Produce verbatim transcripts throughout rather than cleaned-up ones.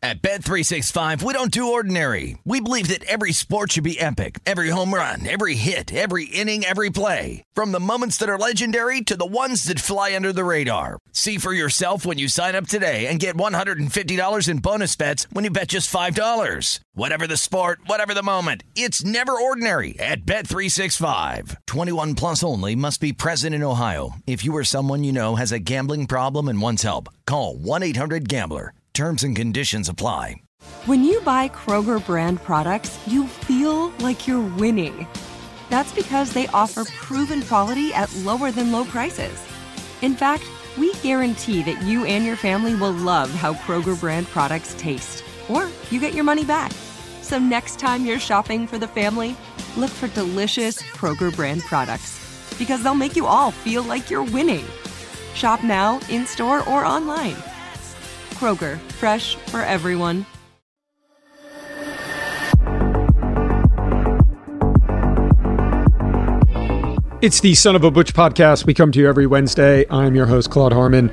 At Bet three sixty-five, we don't do ordinary. We believe that every sport should be epic. Every home run, every hit, every inning, every play. From the moments that are legendary to the ones that fly under the radar. See for yourself when you sign up today and get one hundred fifty dollars in bonus bets when you bet just five dollars. Whatever the sport, whatever the moment, it's never ordinary at Bet three sixty-five. twenty-one plus only. Must be present in Ohio. If you or someone you know has a gambling problem and wants help, call one eight hundred gambler. Terms and conditions apply. When you buy Kroger brand products, you feel like you're winning. That's because they offer proven quality at lower than low prices. In fact, we guarantee that you and your family will love how Kroger brand products taste, or you get your money back. So next time you're shopping for the family, look for delicious Kroger brand products, because they'll make you all feel like you're winning. Shop now, in-store, or online. Kroger, fresh for everyone. It's the Son of a Butch podcast. We come to you every Wednesday. I'm your host, Claude Harmon.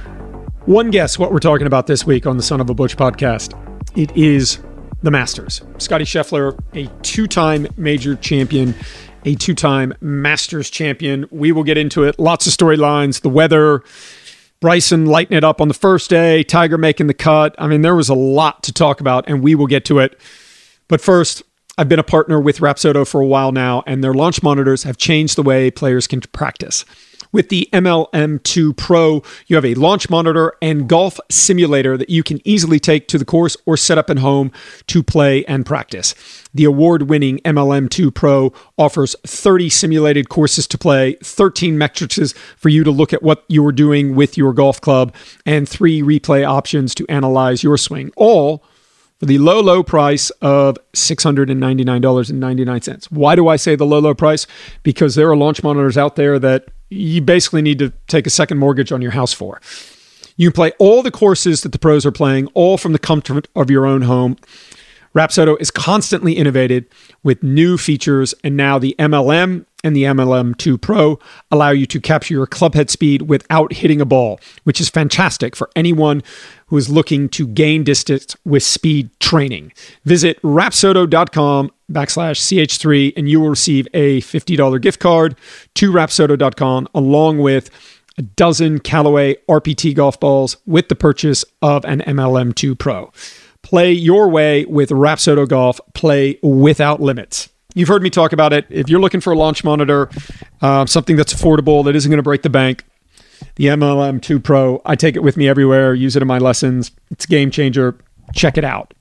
One guess what we're talking about this week on the Son of a Butch podcast. It is the Masters. Scottie Scheffler, a two-time major champion, a two-time Masters champion. We will get into it. Lots of storylines, the weather, Bryson lighting it up on the first day, Tiger making the cut. I mean, there was a lot to talk about, and we will get to it. But first, I've been a partner with Rapsodo for a while now, and their launch monitors have changed the way players can practice. With the M L M two Pro, you have a launch monitor and golf simulator that you can easily take to the course or set up at home to play and practice. The award-winning M L M two Pro offers thirty simulated courses to play, thirteen metrics for you to look at what you're doing with your golf club, and three replay options to analyze your swing, all for the low, low price of six hundred ninety-nine dollars and ninety-nine cents. Why do I say the low, low price? Because there are launch monitors out there that you basically need to take a second mortgage on your house for. You can play all the courses that the pros are playing, all from the comfort of your own home. Rapsodo is constantly innovated with new features, and now the M L M and the M L M two Pro allow you to capture your club head speed without hitting a ball, which is fantastic for anyone who is looking to gain distance with speed training. Visit rapsodo.com backslash CH3 and you will receive a fifty dollars gift card to rapsodo dot com along with a dozen Callaway R P T golf balls with the purchase of an M L M two Pro. Play your way with Rapsodo Golf. Play without limits. You've heard me talk about it. If you're looking for a launch monitor, uh, something that's affordable, that isn't going to break the bank, the M L M two Pro, I take it with me everywhere, use it in my lessons. It's a game changer. Check it out.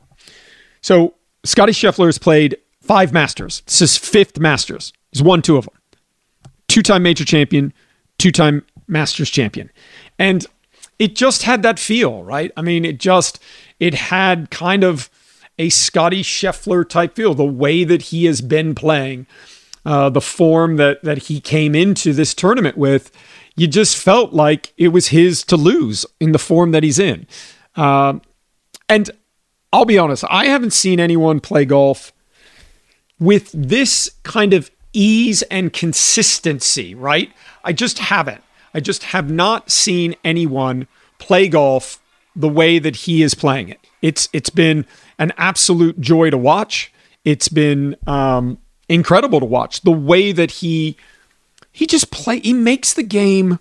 So Scottie Scheffler has played five Masters. This is his fifth Masters. He's won two of them. Two-time major champion, two-time Masters champion. And it just had that feel, right? I mean, it just, it had kind of a Scottie Scheffler type feel, the way that he has been playing, uh, the form that that he came into this tournament with. You just felt like it was his to lose in the form that he's in. Uh, and I'll be honest, I haven't seen anyone play golf with this kind of ease and consistency, right? I just haven't. I just have not seen anyone play golf the way that he is playing it. It's it's been an absolute joy to watch. It's been um, incredible to watch the way that he he just play. He makes the game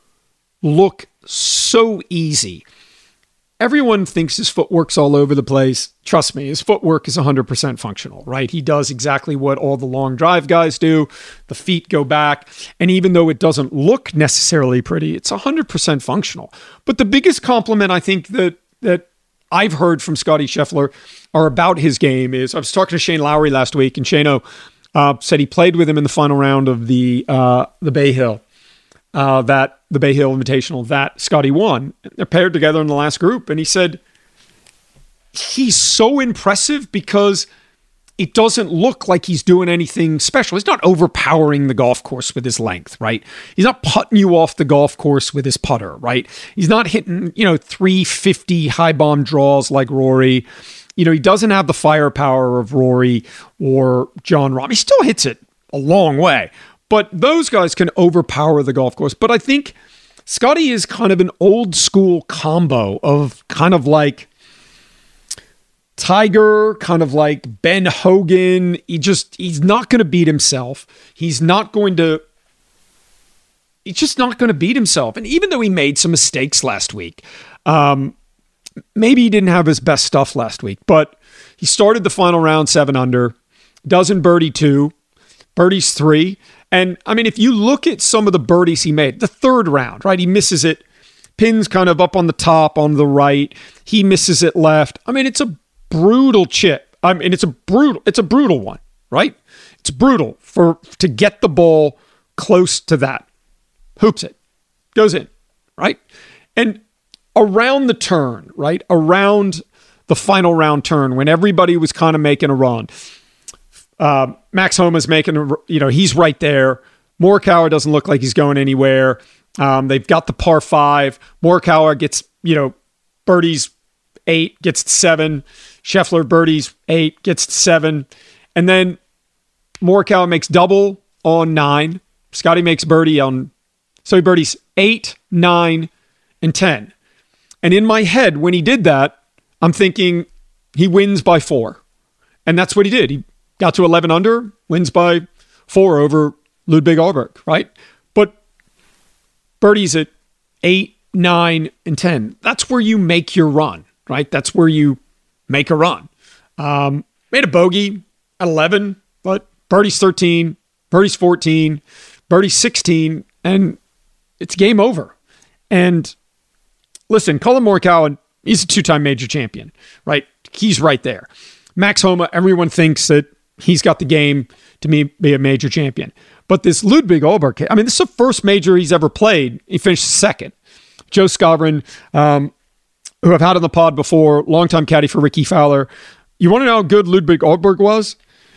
look so easy. Everyone thinks his footwork's all over the place. Trust me, his footwork is one hundred percent functional, right? He does exactly what all the long drive guys do. The feet go back. And even though it doesn't look necessarily pretty, it's one hundred percent functional. But the biggest compliment I think that that I've heard from Scottie Scheffler are about his game is, I was talking to Shane Lowry last week, and Shane uh, said he played with him in the final round of the uh, the Bay Hill. Uh, that the Bay Hill Invitational that Scottie won. They're paired together in the last group. And he said, he's so impressive because it doesn't look like he's doing anything special. He's not overpowering the golf course with his length, right? He's not putting you off the golf course with his putter, right? He's not hitting, you know, three fifty high bomb draws like Rory. You know, he doesn't have the firepower of Rory or Jon Rahm. He still hits it a long way. But those guys can overpower the golf course. But I think Scottie is kind of an old school combo of kind of like Tiger, kind of like Ben Hogan. He just, he's not going to beat himself. He's not going to, he's just not going to beat himself. And even though he made some mistakes last week, um, maybe he didn't have his best stuff last week, but he started the final round seven under, doesn't birdie two, birdies three. And I mean, if you look at some of the birdies he made, the third round, right? He misses it. Pins kind of up on the top on the right. He misses it left. I mean, it's a brutal chip. I mean, it's a brutal, it's a brutal one, right? It's brutal for to get the ball close to that. Hoops it. Goes in, right? And around the turn, right? Around the final round turn, when everybody was kind of making a run, uh, Max Homa's making, a, you know, he's right there. Morikawa doesn't look like he's going anywhere. Um, they've got the par five. Morikawa gets, you know, birdies eight, gets to seven. Scheffler birdies eight, gets to seven. And then Morikawa makes double on nine. Scotty makes birdie on, so he birdies eight, nine, and ten. And in my head, when he did that, I'm thinking he wins by four. And that's what he did. He got to eleven under, wins by four over Ludwig Ahlberg, right? But birdies at eight, nine, and ten. That's where you make your run, right? That's where you make a run. Um, made a bogey at eleven, but birdie's thirteen, birdie's fourteen, birdie's sixteen, and it's game over. And listen, Collin Morikawa, he's a two-time major champion, right? He's right there. Max Homa, everyone thinks that he's got the game to be a major champion. But this Ludwig Ahlberg, I mean, this is the first major he's ever played. He finished second. Joe Skovron, um, who I've had on the pod before, longtime caddy for Ricky Fowler. You want to know how good Ludwig Ahlberg was?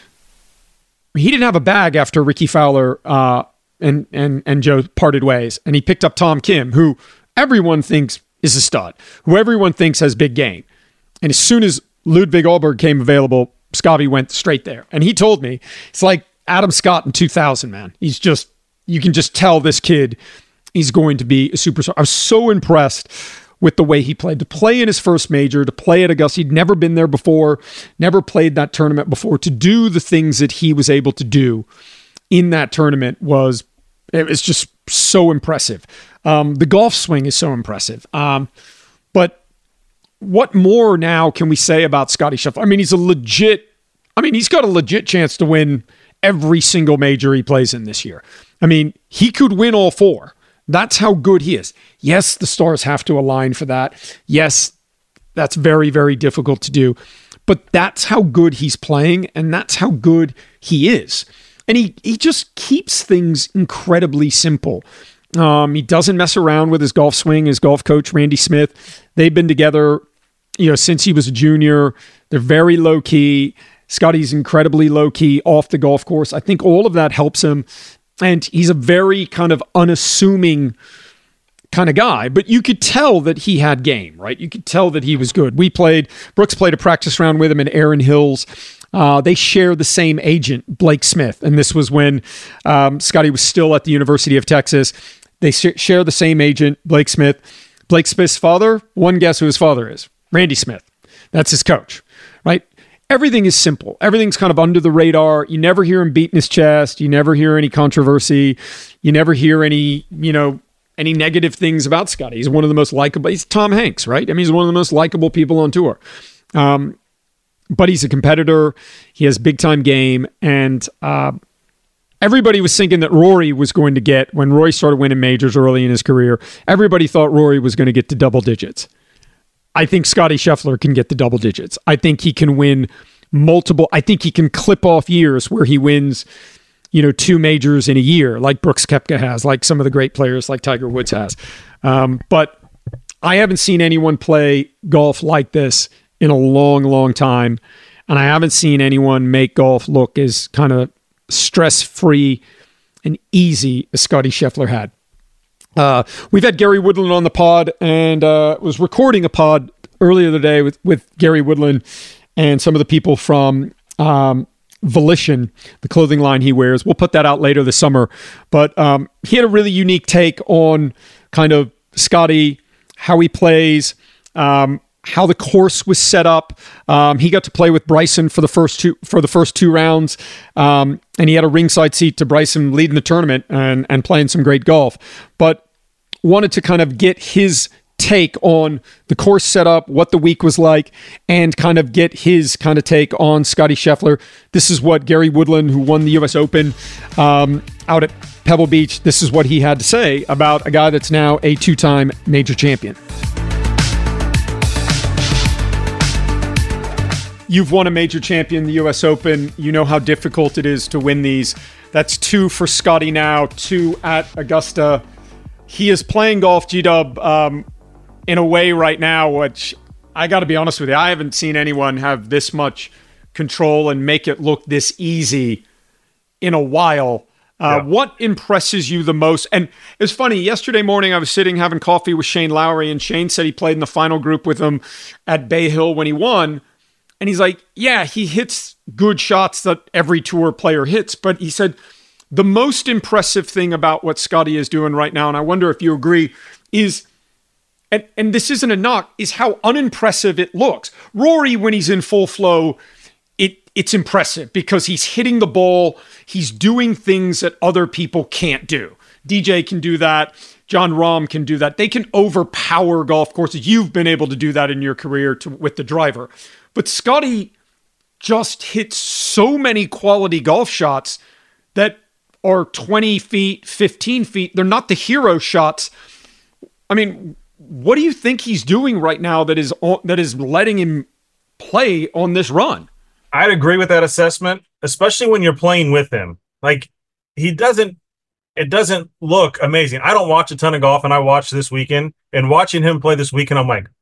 He didn't have a bag after Ricky Fowler uh, and and and Joe parted ways, and he picked up Tom Kim, who everyone thinks is a stud, who everyone thinks has big game. And as soon as Ludwig Ahlberg came available, Scotty went straight there. And he told me, it's like Adam Scott in two thousand, man. He's just, you can just tell this kid he's going to be a superstar. I was so impressed with the way he played. To play in his first major, to play at Augusta, he'd never been there before, never played that tournament before. To do the things that he was able to do in that tournament was, it was just so impressive. Um, the golf swing is so impressive. Um, but what more now can we say about Scotty Scheffler? I mean, he's a legit, I mean, he's got a legit chance to win every single major he plays in this year. I mean, he could win all four. That's how good he is. Yes, the stars have to align for that. Yes, that's very, very difficult to do. But that's how good he's playing, and that's how good he is. And he he just keeps things incredibly simple. Um, he doesn't mess around with his golf swing. His golf coach, Randy Smith, they've been together, you know, since he was a junior. They're very low key. Scotty's incredibly low key off the golf course. I think all of that helps him. And he's a very kind of unassuming kind of guy, but you could tell that he had game, right? You could tell that he was good. We played, Brooks played a practice round with him in Erin Hills. Uh, they share the same agent, Blake Smith. And this was when um, Scotty was still at the University of Texas. They sh- share the same agent, Blake Smith. Blake Smith's father, one guess who his father is. Randy Smith. That's his coach, right? Everything is simple. Everything's kind of under the radar. You never hear him beating his chest. You never hear any controversy. You never hear any, you know, any negative things about Scotty. He's one of the most likable. He's Tom Hanks, right? I mean, he's one of the most likable people on tour. Um, but he's a competitor. He has big time game. And uh, everybody was thinking that Rory was going to get, when Rory started winning majors early in his career, everybody thought Rory was going to get to double digits. I think Scotty Scheffler can get the double digits. I think he can win multiple. I think he can clip off years where he wins, you know, two majors in a year, like Brooks Koepka has, like some of the great players like Tiger Woods has. Um, but I haven't seen anyone play golf like this in a long, long time. And I haven't seen anyone make golf look as kind of stress-free and easy as Scotty Scheffler had. Uh, we've had Gary Woodland on the pod, and uh, was recording a pod earlier today with, with Gary Woodland and some of the people from um, Volition, the clothing line he wears. We'll put that out later this summer. But um, he had a really unique take on kind of Scotty, how he plays, um, how the course was set up. Um, he got to play with Bryson for the first two for the first two rounds, um, and he had a ringside seat to Bryson leading the tournament and and playing some great golf. But wanted to kind of get his take on the course setup, what the week was like, and kind of get his kind of take on Scottie Scheffler. This is what Gary Woodland, who won the U S Open um, out at Pebble Beach, this is what he had to say about a guy that's now a two-time major champion. You've won a major champion, the U S Open. You know how difficult it is to win these. That's two for Scottie now, two at Augusta. He is playing golf, G-Dub, um, in a way right now, which I got to be honest with you, I haven't seen anyone have this much control and make it look this easy in a while. Uh, yeah. What impresses you the most? And it's funny, yesterday morning I was sitting having coffee with Shane Lowry, and Shane said he played in the final group with him at Bay Hill when he won. And he's like, yeah, he hits good shots that every tour player hits. But he said the most impressive thing about what Scottie is doing right now, and I wonder if you agree, is, and, and this isn't a knock, is how unimpressive it looks. Rory, when he's in full flow, it it's impressive because he's hitting the ball. He's doing things that other people can't do. D J can do that. Jon Rahm can do that. They can overpower golf courses. You've been able to do that in your career to, with the driver. But Scottie just hits so many quality golf shots that are twenty feet, fifteen feet. They're not the hero shots. I mean, what do you think he's doing right now that is that is letting him play on this run? I'd agree with that assessment, especially when you're playing with him. Like, he doesn't, it doesn't look amazing. I don't watch a ton of golf, and I watched this weekend, and watching him play this weekend, I'm like,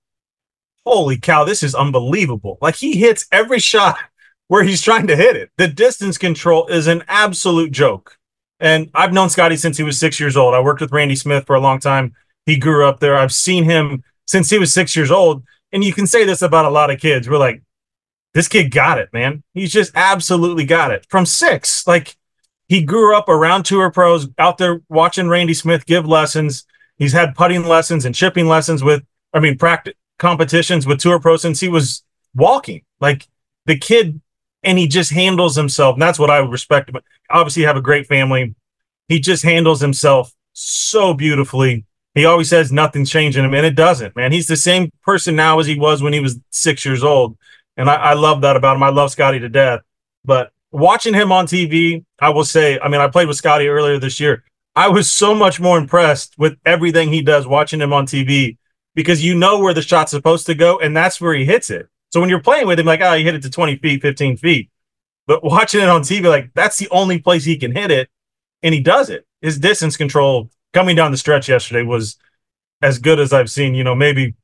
holy cow, this is unbelievable. Like, he hits every shot where he's trying to hit it. The distance control is an absolute joke. And I've known Scottie since he was six years old. I worked with Randy Smith for a long time. He grew up there. I've seen him since he was six years old. And you can say this about a lot of kids. We're like, this kid got it, man. He's just absolutely got it. From six, like, he grew up around tour pros, out there watching Randy Smith give lessons. He's had putting lessons and chipping lessons with, I mean, practice competitions with tour pros since he was walking. Like, the kid, and he just handles himself. And that's what I respect him. Obviously, you have a great family. He just handles himself so beautifully. He always says nothing's changing him, and it doesn't, man. He's the same person now as he was when he was six years old. And I, I love that about him. I love Scottie to death. But watching him on T V, I will say, I mean, I played with Scottie earlier this year. I was so much more impressed with everything he does watching him on T V, because you know where the shot's supposed to go, and that's where he hits it. So when you're playing with him, like, oh, he hit it to twenty feet, fifteen feet. But watching it on T V, like, that's the only place he can hit it, and he does it. His distance control coming down the stretch yesterday was as good as I've seen, you know, maybe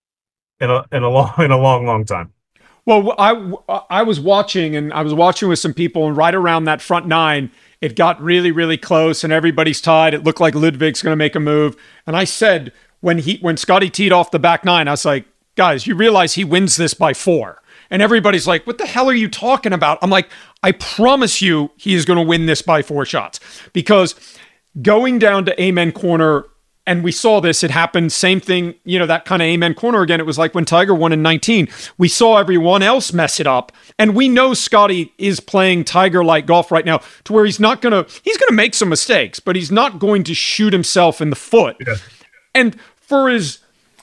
in a in a long in a long, long time. Well, I, I was watching, and I was watching with some people, and right around that front nine, it got really, really close, and everybody's tied. It looked like Ludwig's going to make a move. And I said, when he when Scottie teed off the back nine, I was like, guys, you realize he wins this by four. And everybody's like, what the hell are you talking about? I'm like, I promise you he is going to win this by four shots. Because going down to Amen Corner, and we saw this, it happened, same thing, you know, that kind of Amen Corner again. It was like when Tiger won in nineteen. We saw everyone else mess it up. And we know Scottie is playing Tiger-like golf right now, to where he's not going to, he's going to make some mistakes, but he's not going to shoot himself in the foot. Yeah. And for his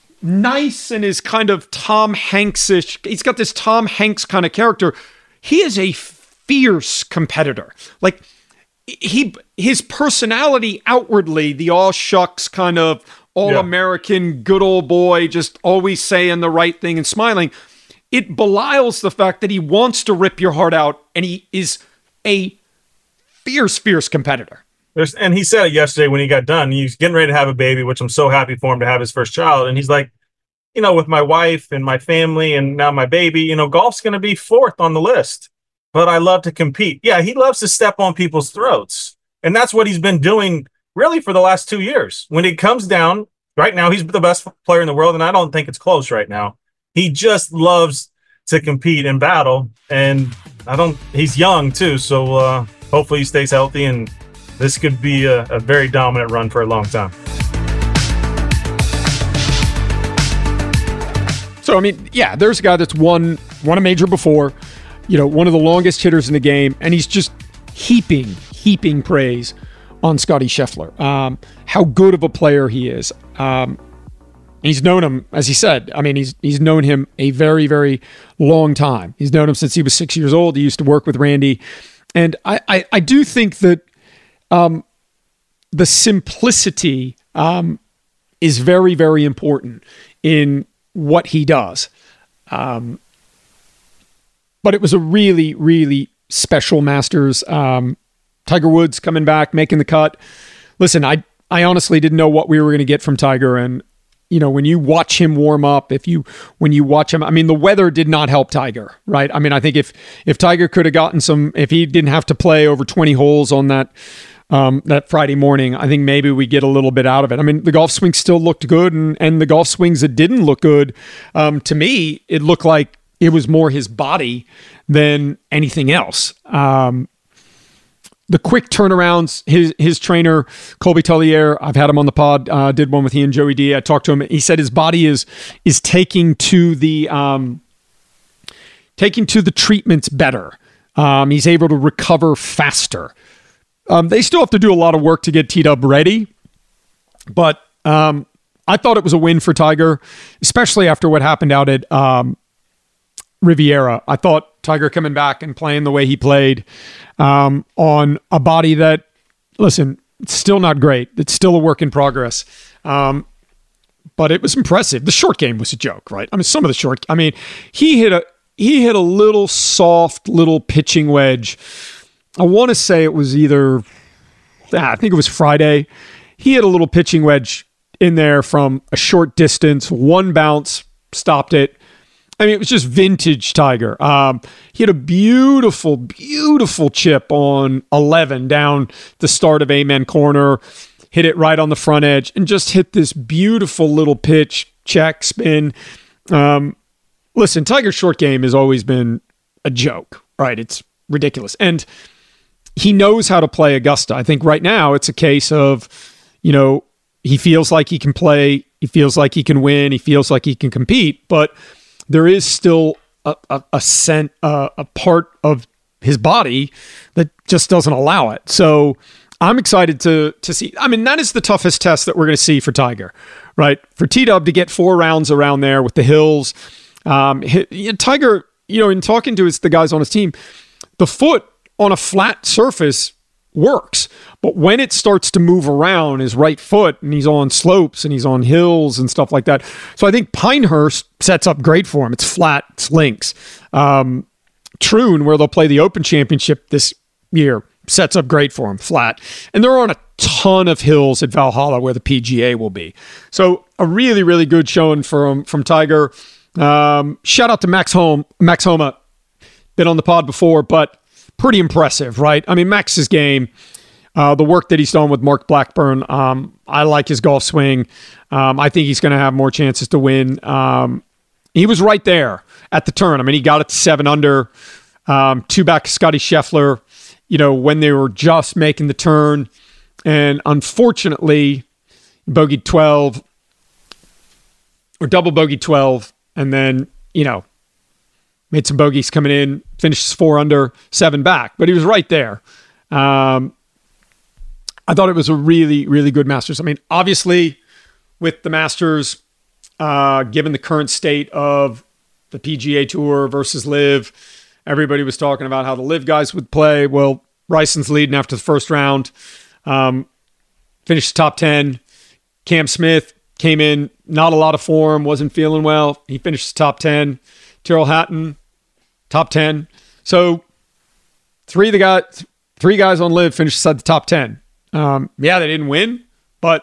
nice and his kind of Tom Hanks-ish, he's got this Tom Hanks kind of character. He is a fierce competitor. Like, he, his personality outwardly, the all shucks kind of all-American, yeah. good old boy, just always saying the right thing and smiling, it belies the fact that he wants to rip your heart out, and he is a fierce, fierce competitor. There's, and he said it yesterday when he got done. He's getting ready to have a baby, which I'm so happy for him to have his first child. And he's like, you know, with my wife and my family and now my baby, you know, golf's going to be fourth on the list. But I love to compete. Yeah, he loves to step on people's throats. And that's what he's been doing really for the last two years. When it comes down, right now, he's the best player in the world, and I don't think it's close right now. He just loves to compete and battle. And I don't, he's young too. So uh, hopefully he stays healthy, and this could be a, a very dominant run for a long time. So, I mean, yeah, there's a guy that's won, won a major before, you know, one of the longest hitters in the game, and he's just heaping, heaping praise on Scotty Scheffler. Um, how good of a player he is. Um, he's known him, as he said, I mean, he's he's known him a very, very long time. He's known him since he was six years old. He used to work with Randy. And I, I, I do think that um, the simplicity um, is very, very important in what he does. Um, but it was a really, really special Masters. Um, Tiger Woods coming back, making the cut. Listen, I, I honestly didn't know what we were going to get from Tiger. And, you know, when you watch him warm up, if you, when you watch him, I mean, the weather did not help Tiger, right? I mean, I think if, if Tiger could have gotten some, if he didn't have to play over twenty holes on that, Um, that Friday morning, I think maybe we get a little bit out of it. I mean, the golf swing still looked good, and, and the golf swings that didn't look good, um, to me, it looked like it was more his body than anything else. Um, the quick turnarounds, his his trainer, Colby Tullier, I've had him on the pod, uh, did one with he and Joey D. I talked to him. He said his body is is taking to the um, taking to the treatments better. Um, he's able to recover faster. Um, they still have to do a lot of work to get T-Dub ready, but um, I thought it was a win for Tiger, especially after what happened out at um, Riviera. I thought Tiger coming back and playing the way he played um, on a body that, listen, it's still not great. It's still a work in progress, um, but it was impressive. The short game was a joke, right? I mean, some of the short, I mean, he hit a he hit a little soft little pitching wedge. I want to say it was either, ah, I think it was Friday. He had a little pitching wedge in there from a short distance. One bounce stopped it. I mean, it was just vintage Tiger. Um, he had a beautiful, beautiful chip on eleven down the start of Amen Corner. Hit it right on the front edge and just hit this beautiful little pitch, check, spin. Um, listen, Tiger's short game has always been a joke, right? It's ridiculous. And he knows how to play Augusta. I think right now it's a case of, you know, he feels like he can play, he feels like he can win, he feels like he can compete, but there is still a a, a, scent, uh, a part of his body that just doesn't allow it. So I'm excited to to see. I mean, that is the toughest test that we're going to see for Tiger, right? For T-Dub to get four rounds around there with the hills. Um, he, Tiger, you know, in talking to his, the guys on his team, the foot on a flat surface works, but when it starts to move around his right foot and he's on slopes and he's on hills and stuff like that. So I think Pinehurst sets up great for him. It's flat, it's links. Um, Troon, where they'll play the Open Championship this year, sets up great for him, flat. And they're on a ton of hills at Valhalla where the P G A will be. So a really, really good showing from, from Tiger. Um, shout out to Max Home, Max Homa, been on the pod before, but pretty impressive, right? I mean, Max's game, uh, the work that he's done with Mark Blackburn, um, I like his golf swing. Um, I think he's going to have more chances to win. Um, he was right there at the turn. I mean, he got it to seven under, um, two back to Scotty Scheffler, you know, when they were just making the turn. And unfortunately, bogeyed twelve, or double bogeyed twelve, and then, you know, made some bogeys coming in, finishes four under, seven back, but he was right there. Um, I thought it was a really, really good Masters. I mean, obviously, with the Masters, uh, given the current state of the P G A Tour versus Live, everybody was talking about how the Live guys would play. Well, Bryson's leading after the first round, um, finished top ten. Cam Smith came in, not a lot of form, wasn't feeling well. He finished top ten. Tyrrell Hatton, top ten. So three of the guys, three guys on Live finished inside the top ten. Um, yeah, they didn't win, but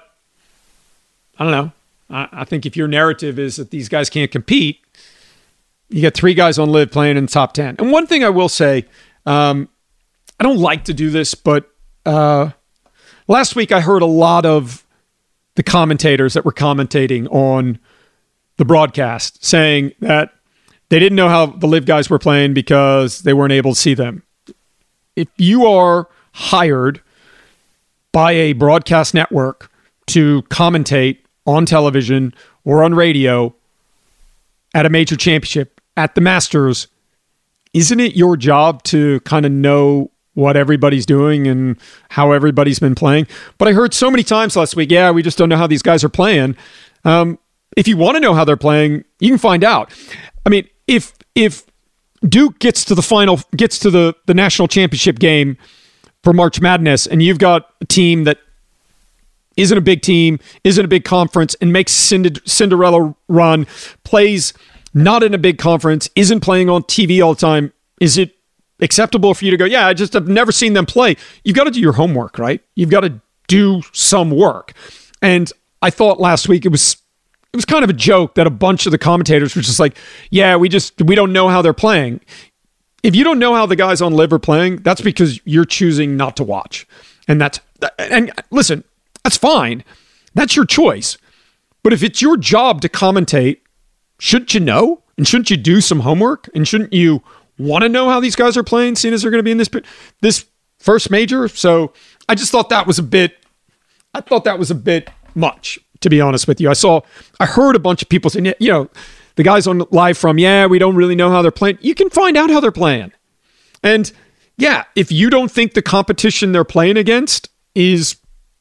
I don't know. I, I think if your narrative is that these guys can't compete, you got three guys on Live playing in the top ten. And one thing I will say, um, I don't like to do this, but uh, last week I heard a lot of the commentators that were commentating on the broadcast saying that they didn't know how the Live guys were playing because they weren't able to see them. If you are hired by a broadcast network to commentate on television or on radio at a major championship, at the Masters, isn't it your job to kind of know what everybody's doing and how everybody's been playing? But I heard so many times last week, yeah, we just don't know how these guys are playing. Um, if you want to know how they're playing, you can find out. I mean, if if Duke gets to the final, gets to the, the national championship game for March Madness, and you've got a team that isn't a big team, isn't a big conference, and makes Cinderella run, plays not in a big conference, isn't playing on T V all the time, is it acceptable for you to go, yeah, I just have never seen them play? You've got to do your homework, right? You've got to do some work. And I thought last week it was it was kind of a joke that a bunch of the commentators were just like, yeah, we just we don't know how they're playing. If you don't know how the guys on Live are playing, that's because you're choosing not to watch. And that's and listen, that's fine. That's your choice. But if it's your job to commentate, shouldn't you know? And shouldn't you do some homework? And shouldn't you want to know how these guys are playing, seeing as they're going to be in this this first major? So I just thought that was a bit, I thought that was a bit much, to be honest with you. I saw, I heard a bunch of people saying, you know, the guys on Live from, yeah, we don't really know how they're playing. You can find out how they're playing. And yeah, if you don't think the competition they're playing against is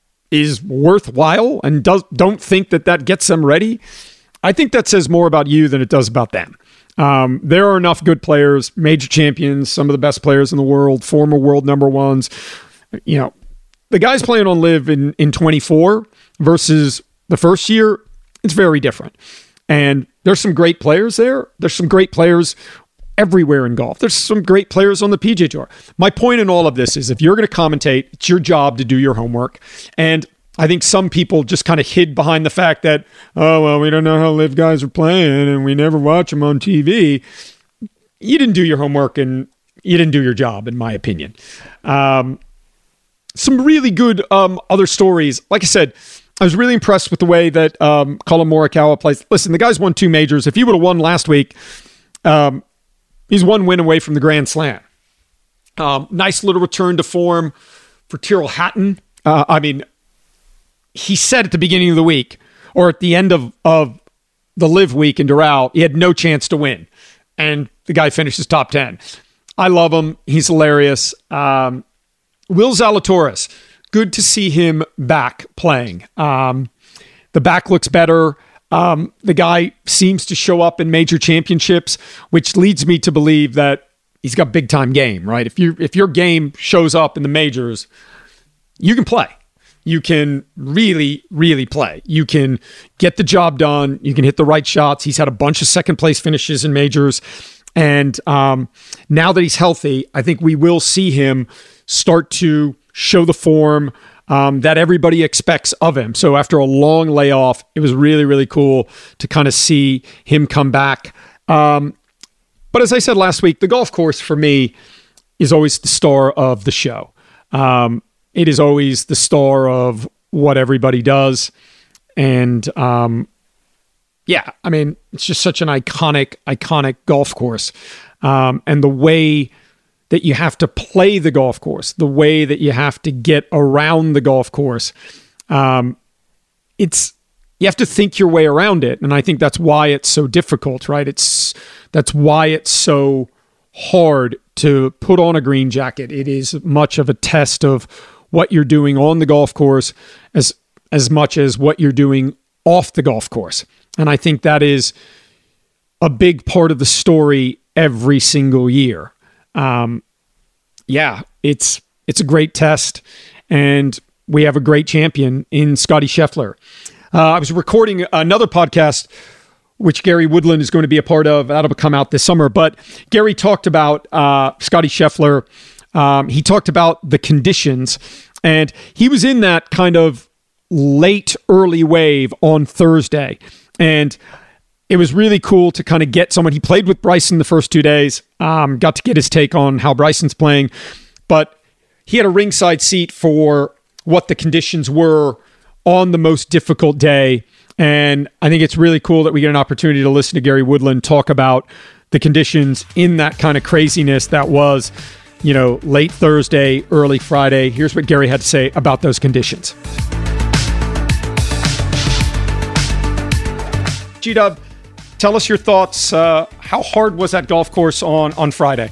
is worthwhile and does don't think that that gets them ready, I think that says more about you than it does about them. Um, there are enough good players, major champions, some of the best players in the world, former world number ones. You know, the guys playing on Live in, in twenty-four versus the first year, it's very different. And there's some great players there. There's some great players everywhere in golf. There's some great players on the P G A Tour. My point in all of this is if you're going to commentate, it's your job to do your homework. And I think some people just kind of hid behind the fact that, oh, well, we don't know how Live guys are playing and we never watch them on T V. You didn't do your homework and you didn't do your job, in my opinion. Um, some really good um, other stories. Like I said, I was really impressed with the way that um, Collin Morikawa plays. Listen, the guy's won two majors. If he would have won last week, um, he's one win away from the Grand Slam. Um, nice little return to form for Tyrrell Hatton. Uh, I mean, he said at the beginning of the week, or at the end of, of the Live week in Doral, he had no chance to win. And the guy finishes top ten. I love him. He's hilarious. Um, Will Zalatoris, good to see him back playing. Um, the back looks better. Um, the guy seems to show up in major championships, which leads me to believe that he's got big time game, right? If you if your game shows up in the majors, you can play. You can really, really play. You can get the job done. You can hit the right shots. He's had a bunch of second place finishes in majors. And um, now that he's healthy, I think we will see him start to show the form um, that everybody expects of him. So after a long layoff, it was really, really cool to kind of see him come back. Um, but as I said last week, the golf course for me is always the star of the show. Um, it is always the star of what everybody does. And um, yeah, I mean, it's just such an iconic, iconic golf course. Um, and the way that you have to play the golf course, the way that you have to get around the golf course, um, it's you have to think your way around it. And I think that's why it's so difficult, right? It's that's why it's so hard to put on a green jacket. It is much of a test of what you're doing on the golf course as as much as what you're doing off the golf course. And I think that is a big part of the story every single year. Um, yeah, it's it's a great test, and we have a great champion in Scottie Scheffler. Uh, I was recording another podcast, which Gary Woodland is going to be a part of. That'll come out this summer. But Gary talked about uh, Scottie Scheffler. Um, he talked about the conditions, and he was in that kind of late, early wave on Thursday. And it was really cool to kind of get someone. He played with Bryson the first two days, um, got to get his take on how Bryson's playing, but he had a ringside seat for what the conditions were on the most difficult day. And I think it's really cool that we get an opportunity to listen to Gary Woodland talk about the conditions in that kind of craziness that was, you know, late Thursday, early Friday. Here's what Gary had to say about those conditions. G-Dub, Tell us your thoughts. Uh, how hard was that golf course on, on Friday?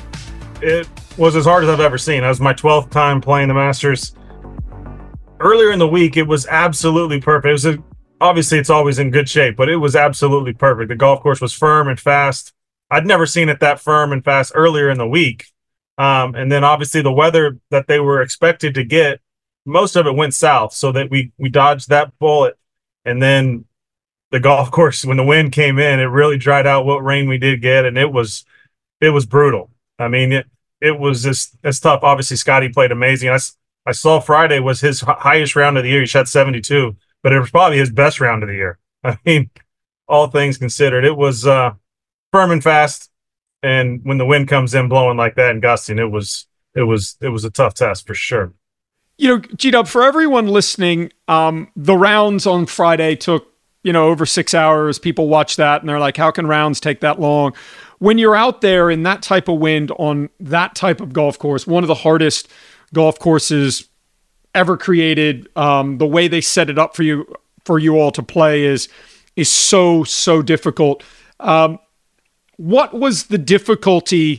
It was as hard as I've ever seen. That was my twelfth time playing the Masters. Earlier in the week, it was absolutely perfect. It was a, obviously, it's always in good shape, but it was absolutely perfect. The golf course was firm and fast. I'd never seen it that firm and fast earlier in the week. Um, and then obviously the weather that they were expected to get, most of it went south, so that we we dodged that bullet. And then the golf course, when the wind came in, it really dried out what rain we did get, and it was it was brutal. I mean, it it was just it's tough. Obviously, Scotty played amazing. I, I saw Friday was his highest round of the year. He shot seventy-two, but it was probably his best round of the year. I mean, all things considered, it was uh, firm and fast. And when the wind comes in blowing like that and gusting, it was it was it was a tough test for sure. You know, G-Dub, for everyone listening, um, the rounds on Friday took, you know, over six hours. People watch that and they're like, how can rounds take that long? When you're out there in that type of wind on that type of golf course, one of the hardest golf courses ever created, um, the way they set it up for you for you all to play is is so, so difficult. Um, what was the difficulty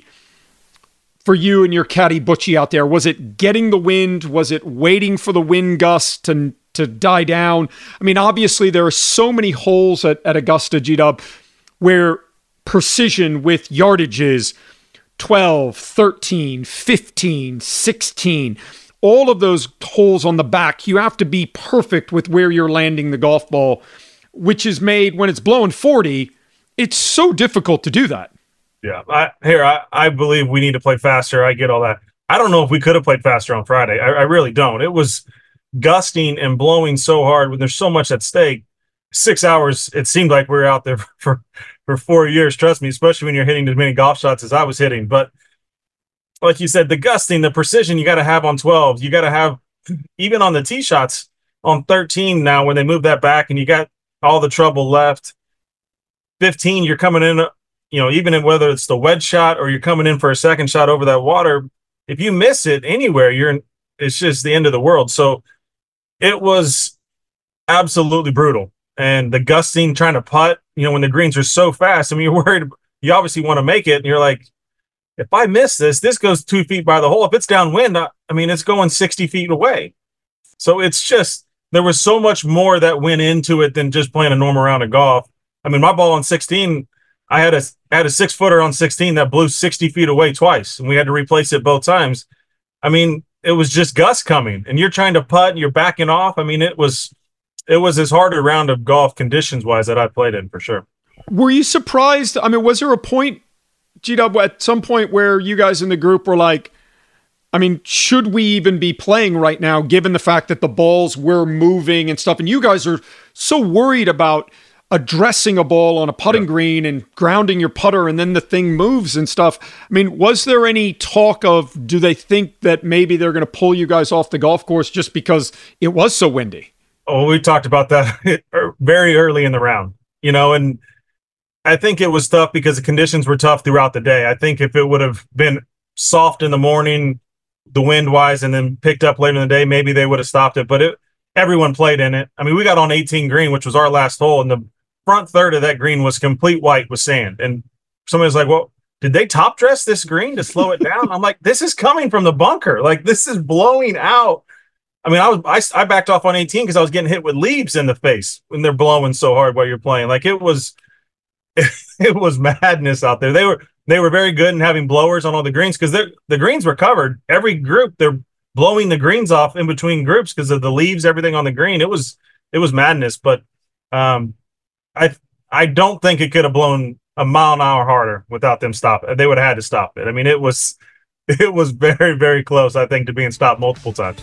for you and your caddy Butchie out there? Was it getting the wind? Was it waiting for the wind gust to to die down? I mean, obviously there are so many holes at, at Augusta, G-Dub, where precision with yardages, twelve, thirteen, fifteen, sixteen, all of those holes on the back, you have to be perfect with where you're landing the golf ball, which is made when it's blowing forty. It's so difficult to do that. Yeah, I, here, I, I believe we need to play faster. I get all that. I don't know if we could have played faster on Friday. I, I really don't. It was gusting and blowing so hard when there's so much at stake. Six hours, it seemed like we were out there for, for four years. Trust me, especially when you're hitting as many golf shots as I was hitting. But like you said, the gusting, the precision you got to have on twelve. You got to have, even on the tee shots on thirteen now, when they move that back and you got all the trouble left. fifteen, you're coming in, you know, even in whether it's the wedge shot or you're coming in for a second shot over that water, if you miss it anywhere, you're in, it's just the end of the world. So it was absolutely brutal. And the gusting, trying to putt, you know, when the greens are so fast, I mean, you're worried, you obviously want to make it. And you're like, if I miss this, this goes two feet by the hole. If it's downwind, I, I mean, it's going sixty feet away. So it's just, there was so much more that went into it than just playing a normal round of golf. I mean, my ball on sixteen, I had a I had a six footer on sixteen that blew sixty feet away twice, and we had to replace it both times. I mean, it was just gusts coming, and you're trying to putt and you're backing off. I mean, it was it was as hard a round of golf conditions wise that I played in for sure. Were you surprised? I mean, was there a point, G-Dub, at some point where you guys in the group were like, I mean, should we even be playing right now, given the fact that the balls were moving and stuff, and you guys are so worried about addressing a ball on a putting yeah. green and grounding your putter and then the thing moves and stuff. I mean, was there any talk of, do they think that maybe they're going to pull you guys off the golf course just because it was so windy? Oh, we talked about that very early in the round, you know, and I think it was tough because the conditions were tough throughout the day. I think if it would have been soft in the morning, the wind wise, and then picked up later in the day, maybe they would have stopped it, but it, everyone played in it. I mean, we got on eighteen green, which was our last hole, and the front third of that green was complete white with sand. And somebody's like, well, did they top dress this green to slow it down? I'm like, this is coming from the bunker. Like, this is blowing out. I mean, I was I, I backed off on eighteen because I was getting hit with leaves in the face when they're blowing so hard while you're playing. Like, it was it, it was madness out there. They were they were very good in having blowers on all the greens because the greens were covered. Every group, they're blowing the greens off in between groups because of the leaves, everything on the green. It was it was madness. But um I I don't think it could have blown a mile an hour harder without them stopping. They would have had to stop it. I mean, it was it was very, very close, I think, to being stopped multiple times.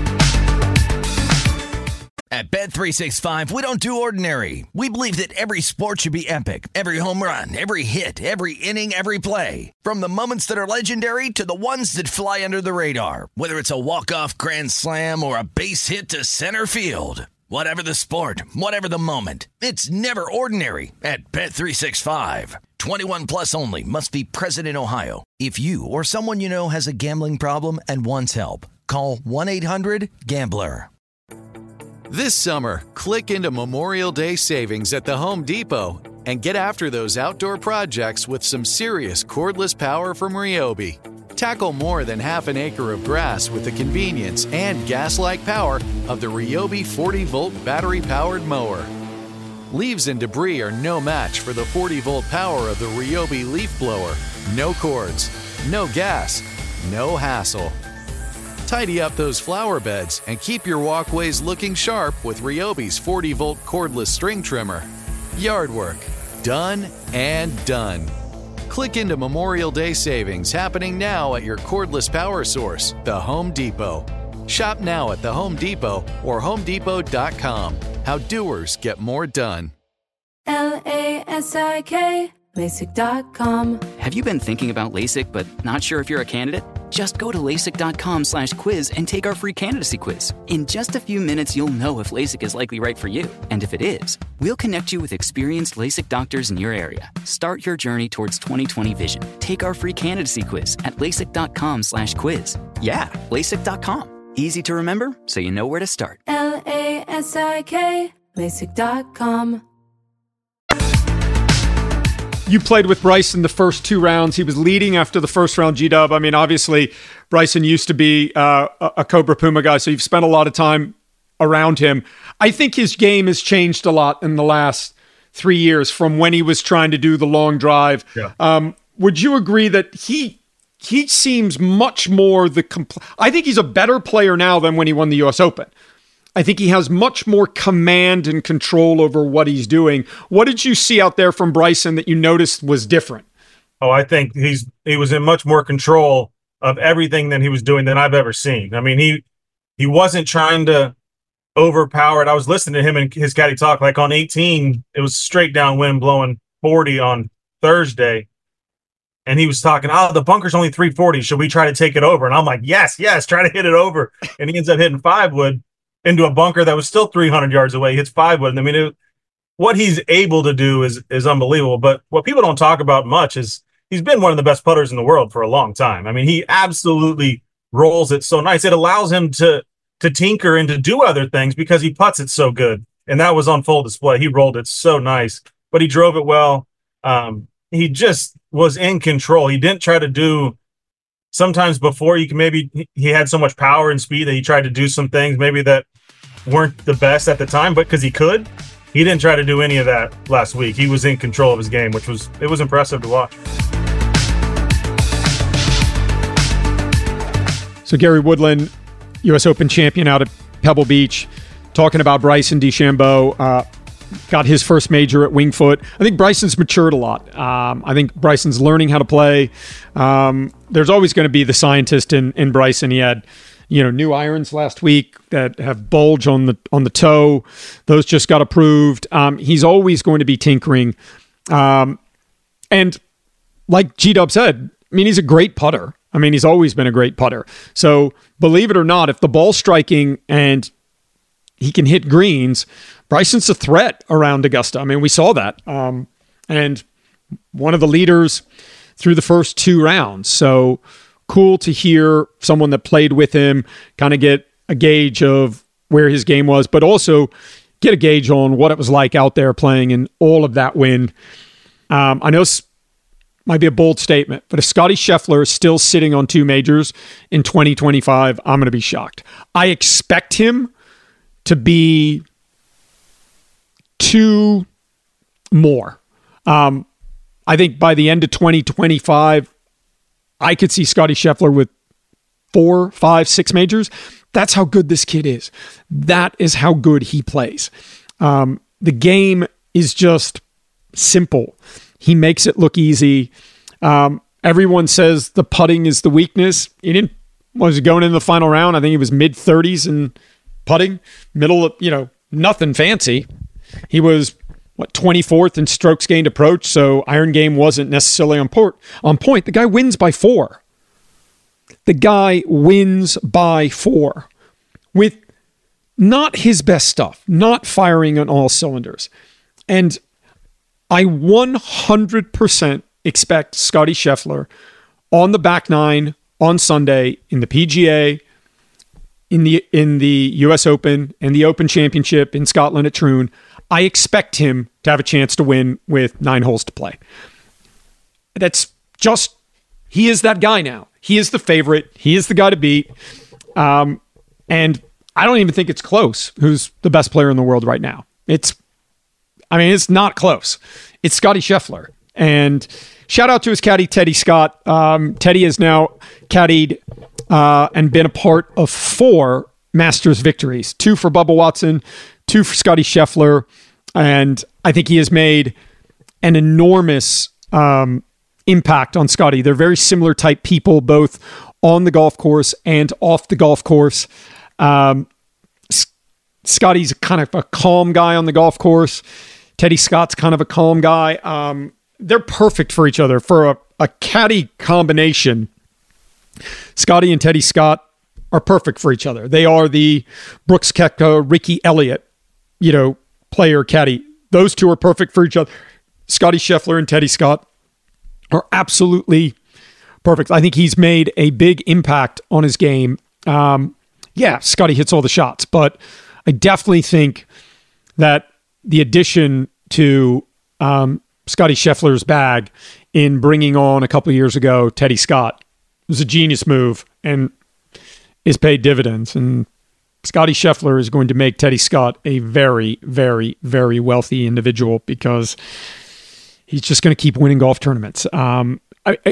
At Bet three sixty-five, we don't do ordinary. We believe that every sport should be epic. Every home run, every hit, every inning, every play. From the moments that are legendary to the ones that fly under the radar. Whether it's a walk-off grand slam or a base hit to center field. Whatever the sport, whatever the moment, it's never ordinary at Bet three sixty-five. twenty-one plus only. Must be present in Ohio. If you or someone you know has a gambling problem and wants help, call one eight hundred gambler. This summer, click into Memorial Day savings at the Home Depot and get after those outdoor projects with some serious cordless power from Ryobi. Tackle more than half an acre of grass with the convenience and gas-like power of the Ryobi forty volt battery-powered mower. Leaves and debris are no match for the forty volt power of the Ryobi leaf blower. No cords, no gas, no hassle. Tidy up those flower beds and keep your walkways looking sharp with Ryobi's forty volt cordless string trimmer. Yard work, done and done. Click into Memorial Day savings happening now at your cordless power source, the Home Depot. Shop now at the Home Depot or home depot dot com. How doers get more done. L A S I K, LASIK dot com. Have you been thinking about LASIK but not sure if you're a candidate? Just go to LASIK dot com slash quiz and take our free candidacy quiz. In just a few minutes, you'll know if LASIK is likely right for you. And if it is, we'll connect you with experienced LASIK doctors in your area. Start your journey towards twenty twenty vision. Take our free candidacy quiz at LASIK dot com slash quiz. Yeah, LASIK dot com. Easy to remember, so you know where to start. L A S I K, LASIK dot com. You played with Bryson the first two rounds. He was leading after the first round, G-Dub. I mean, obviously, Bryson used to be uh, a Cobra Puma guy, so you've spent a lot of time around him. I think his game has changed a lot in the last three years from when he was trying to do the long drive. Yeah. Um, would you agree that he he seems much more the... Compl- I think he's a better player now than when he won the U S Open. I think he has much more command and control over what he's doing. What did you see out there from Bryson that you noticed was different? Oh, I think he's he was in much more control of everything than he was doing than I've ever seen. I mean, he he wasn't trying to overpower it. I was listening to him and his caddy talk. Like on eighteen, it was straight downwind blowing forty on Thursday. And he was talking, oh, the bunker's only three forty. Should we try to take it over? And I'm like, yes, yes, try to hit it over. And he ends up hitting five wood into a bunker that was still three hundred yards away. He hits five wood. I mean, it, what he's able to do is is unbelievable. But what people don't talk about much is he's been one of the best putters in the world for a long time. I mean, he absolutely rolls it so nice. It allows him to to tinker and to do other things because he putts it so good. And that was on full display. He rolled it so nice, but he drove it well. Um, he just was in control. He didn't try to do sometimes before you can maybe he had so much power and speed that he tried to do some things maybe that weren't the best at the time, but because he could, he didn't try to do any of that last week. He was in control of his game, which was it was impressive to watch. So Gary Woodland, U S Open champion out at Pebble Beach, talking about Bryson DeChambeau. Uh, got his first major at Winged Foot. I think Bryson's matured a lot. Um, I think Bryson's learning how to play. Um, there's always going to be the scientist in, in Bryson. He had, you know, new irons last week that have bulge on the on the toe. Those just got approved. Um, he's always going to be tinkering. Um, and like G-Dub said, I mean, he's a great putter. I mean, he's always been a great putter. So believe it or not, if the ball's striking and he can hit greens, Bryson's a threat around Augusta. I mean, we saw that. Um, and one of the leaders through the first two rounds. So cool to hear someone that played with him kind of get a gauge of where his game was, but also get a gauge on what it was like out there playing in all of that wind. Um, I know this might be a bold statement, but if Scottie Scheffler is still sitting on two majors in twenty twenty-five, I'm going to be shocked. I expect him to be two more. Um, I think by the end of twenty twenty-five, I could see Scottie Scheffler with four, five, six majors. That's how good this kid is. That is how good he plays. Um, the game is just simple. He makes it look easy. Um, everyone says the putting is the weakness. He didn't, was he going into the final round? I think he was mid thirties in putting, middle of, you know, nothing fancy. He was, what, twenty-fourth in strokes gained approach, so iron game wasn't necessarily on, port, on point. The guy wins by four. The guy wins by four with not his best stuff, not firing on all cylinders. And I one hundred percent expect Scottie Scheffler on the back nine on Sunday in the P G A in the in the U S Open and the Open Championship in Scotland at Troon, I expect him to have a chance to win with nine holes to play. That's just, he is that guy now. He is the favorite. He is the guy to beat. Um, and I don't even think it's close who's the best player in the world right now. It's, I mean, it's not close. It's Scottie Scheffler. And shout out to his caddy, Teddy Scott. Um, Teddy has now caddied uh, and been a part of four Masters victories. Two for Bubba Watson, two for Scottie Scheffler. And I think he has made an enormous um, impact on Scottie. They're very similar type people, both on the golf course and off the golf course. Um, Scottie's kind of a calm guy on the golf course. Teddy Scott's kind of a calm guy. Um, they're perfect for each other. For a, a caddy combination, Scottie and Teddy Scott are perfect for each other. They are the Brooks Koepka, Ricky Elliott, you know, player caddy. Those two are perfect for each other. Scottie Scheffler and Teddy Scott are absolutely perfect. I think he's made a big impact on his game. Um, yeah, Scottie hits all the shots, but I definitely think that the addition to um, Scottie Scheffler's bag in bringing on a couple of years ago Teddy Scott was a genius move and is paid dividends. And Scottie Scheffler is going to make Teddy Scott a very, very, very wealthy individual because he's just going to keep winning golf tournaments. Um, I, I,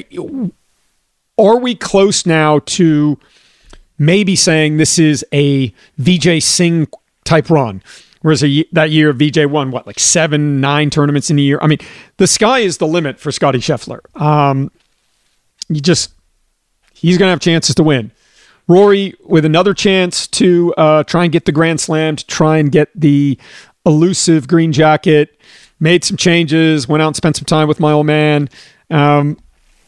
are we close now to maybe saying this is a Vijay Singh type run? Whereas a, that year V J won, what, like seven, nine tournaments in a year? I mean, the sky is the limit for Scottie Scheffler. Um, you just, he's going to have chances to win. Rory with another chance to uh, try and get the Grand Slam, to try and get the elusive green jacket, made some changes, went out and spent some time with my old man. Um,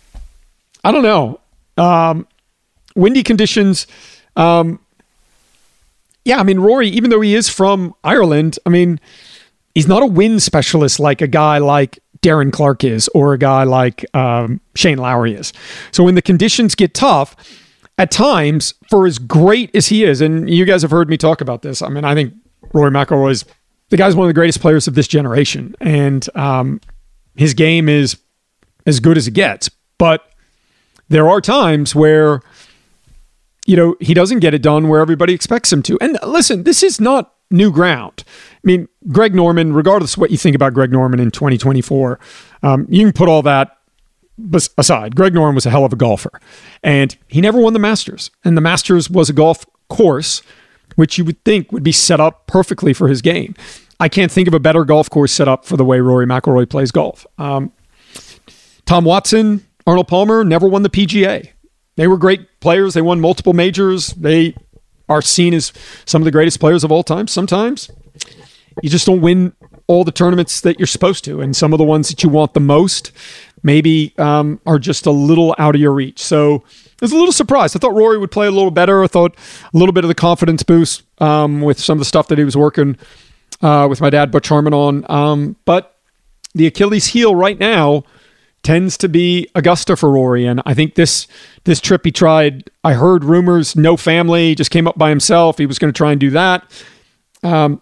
I don't know. Um, windy conditions. Um, yeah, I mean, Rory, even though he is from Ireland, I mean, he's not a wind specialist like a guy like Darren Clarke is or a guy like um, Shane Lowry is. So when the conditions get tough, at times, for as great as he is, and you guys have heard me talk about this, I mean, I think Rory McIlroy is the guy's one of the greatest players of this generation, and um, his game is as good as it gets. But there are times where, you know, he doesn't get it done where everybody expects him to. And listen, this is not new ground. I mean, Greg Norman, regardless of what you think about Greg Norman in twenty twenty-four, um, you can put all that aside. Greg Norman was a hell of a golfer, and he never won the Masters. And the Masters was a golf course which you would think would be set up perfectly for his game. I can't think of a better golf course set up for the way Rory McIlroy plays golf. Um, Tom Watson, Arnold Palmer never won the P G A. They were great players. They won multiple majors. They are seen as some of the greatest players of all time. Sometimes you just don't win all the tournaments that you're supposed to, and some of the ones that you want the most maybe um, are just a little out of your reach. So I was a little surprised. I thought Rory would play a little better. I thought a little bit of the confidence boost um, with some of the stuff that he was working uh, with my dad, Butch Harmon, on. Um, but the Achilles heel right now tends to be Augusta for Rory. And I think this this trip he tried, I heard rumors, no family, just came up by himself. He was going to try and do that. Um,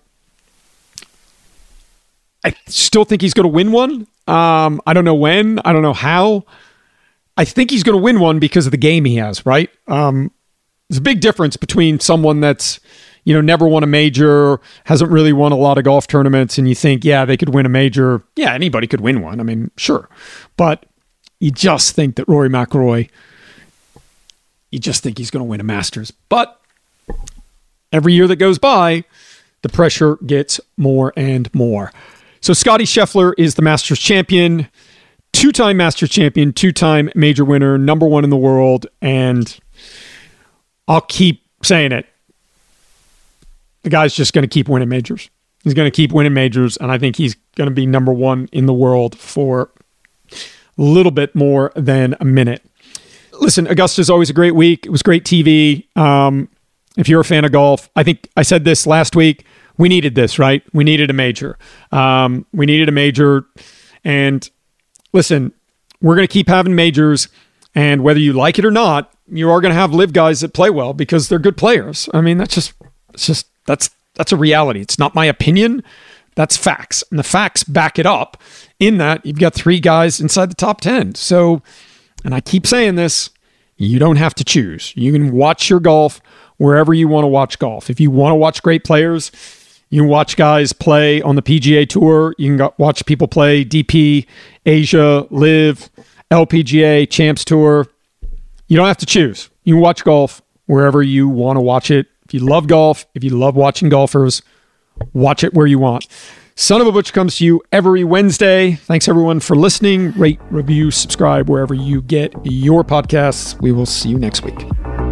I still think he's going to win one. Um, I don't know when. I don't know how. I think he's going to win one because of the game he has, right? Um, there's a big difference between someone that's, you know, never won a major, hasn't really won a lot of golf tournaments, and you think, yeah, they could win a major. Yeah, anybody could win one. I mean, sure. But you just think that Rory McIlroy, you just think he's going to win a Masters. But every year that goes by, the pressure gets more and more. So Scottie Scheffler is the Masters champion, two-time Masters champion, two-time major winner, number one in the world, and I'll keep saying it. The guy's just going to keep winning majors. He's going to keep winning majors, and I think he's going to be number one in the world for a little bit more than a minute. Listen, Augusta's always a great week. It was great T V. Um, if you're a fan of golf, I think I said this last week, we needed this, right? We needed a major. Um, we needed a major. And listen, we're going to keep having majors. And whether you like it or not, you are going to have live guys that play well because they're good players. I mean, that's just, it's just, that's, that's a reality. It's not my opinion. That's facts. And the facts back it up in that you've got three guys inside the top ten. So, and I keep saying this, you don't have to choose. You can watch your golf wherever you want to watch golf. If you want to watch great players, you can watch guys play on the P G A Tour. You can go watch people play D P, Asia, Live, L P G A, Champs Tour. You don't have to choose. You can watch golf wherever you want to watch it. If you love golf, if you love watching golfers, watch it where you want. Son of a Butch comes to you every Wednesday. Thanks, everyone, for listening. Rate, review, subscribe wherever you get your podcasts. We will see you next week.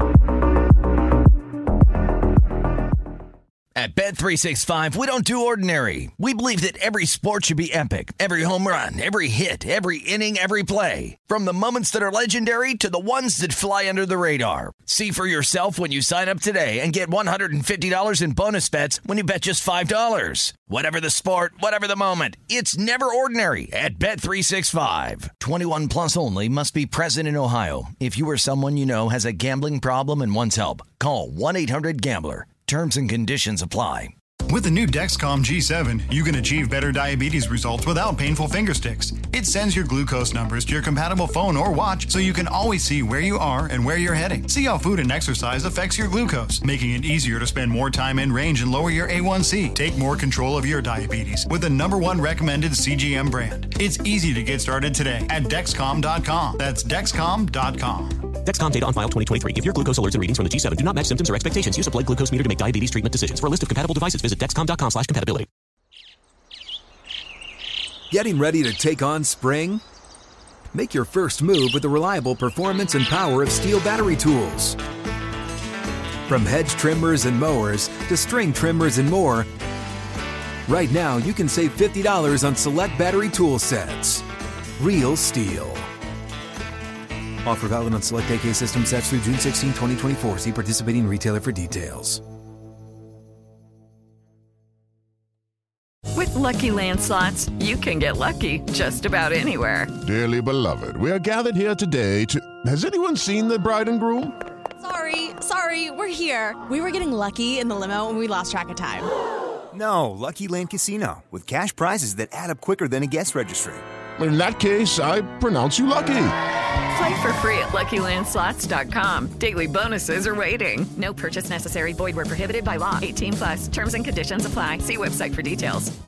At Bet three sixty-five, we don't do ordinary. We believe that every sport should be epic. Every home run, every hit, every inning, every play. From the moments that are legendary to the ones that fly under the radar. See for yourself when you sign up today and get one hundred fifty dollars in bonus bets when you bet just five dollars. Whatever the sport, whatever the moment, it's never ordinary at Bet three sixty-five. twenty-one plus only. Must be present in Ohio. If you or someone you know has a gambling problem and wants help, call one eight hundred gambler. Terms and conditions apply. With the new Dexcom G seven, you can achieve better diabetes results without painful finger sticks. It sends your glucose numbers to your compatible phone or watch so you can always see where you are and where you're heading. See how food and exercise affects your glucose, making it easier to spend more time in range and lower your A one C. Take more control of your diabetes with the number one recommended C G M brand. It's easy to get started today at Dexcom dot com. That's Dexcom dot com. Dexcom data on file twenty twenty-three. If your glucose alerts and readings from the G seven do not match symptoms or expectations, use a blood glucose meter to make diabetes treatment decisions. For a list of compatible devices, visit Dexcom dot com slash compatibility. Getting ready to take on spring? Make your first move with the reliable performance and power of Steel battery tools. From hedge trimmers and mowers to string trimmers and more, right now you can save fifty dollars on select battery tool sets. Real Steel. Offer valid on select A K system sets through June sixteenth, twenty twenty-four. See participating retailer for details. With Lucky Land Slots, you can get lucky just about anywhere. Dearly beloved, we are gathered here today to... Has anyone seen the bride and groom? Sorry, sorry, we're here. We were getting lucky in the limo and we lost track of time. No, Lucky Land Casino, with cash prizes that add up quicker than a guest registry. In that case, I pronounce you lucky. Play for free at Lucky Land Slots dot com. Daily bonuses are waiting. No purchase necessary. Void where prohibited by law. eighteen plus. Terms and conditions apply. See website for details.